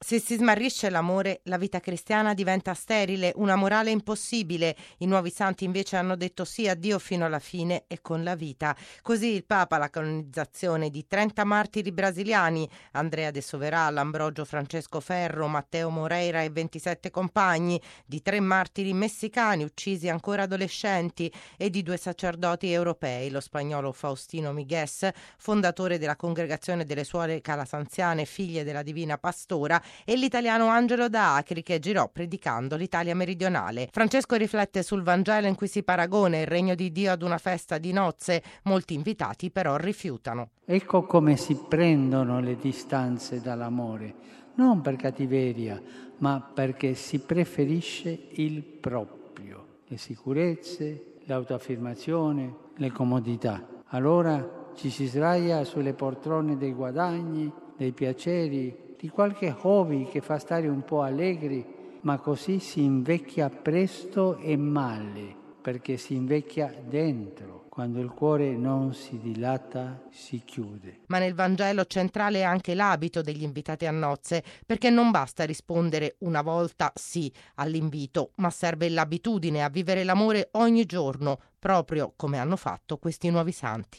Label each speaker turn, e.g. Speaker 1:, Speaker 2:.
Speaker 1: Se si smarrisce l'amore, la vita cristiana diventa sterile, una morale impossibile. I nuovi santi invece hanno detto sì a Dio fino alla fine e con la vita. Così il Papa la canonizzazione di 30 martiri brasiliani, Andrea de Soveral, Ambrogio Francesco Ferro, Matteo Moreira e 27 compagni, di 3 martiri messicani uccisi ancora adolescenti e di 2 sacerdoti europei, lo spagnolo Faustino Migues, fondatore della Congregazione delle Suore Calasanziane Figlie della Divina Pastora, e l'italiano Angelo da Acri, che girò predicando l'Italia meridionale. Francesco riflette sul Vangelo in cui si paragona il regno di Dio ad una festa di nozze. Molti invitati però rifiutano.
Speaker 2: Ecco come si prendono le distanze dall'amore, non per cattiveria, ma perché si preferisce il proprio, le sicurezze, l'autoaffermazione, le comodità. Allora ci si sdraia sulle poltrone dei guadagni, dei piaceri, di qualche hobby che fa stare un po' allegri, ma così si invecchia presto e male, perché si invecchia dentro. Quando il cuore non si dilata, si chiude.
Speaker 1: Ma nel Vangelo centrale è anche l'abito degli invitati a nozze, perché non basta rispondere una volta sì all'invito, ma serve l'abitudine a vivere l'amore ogni giorno, proprio come hanno fatto questi nuovi santi.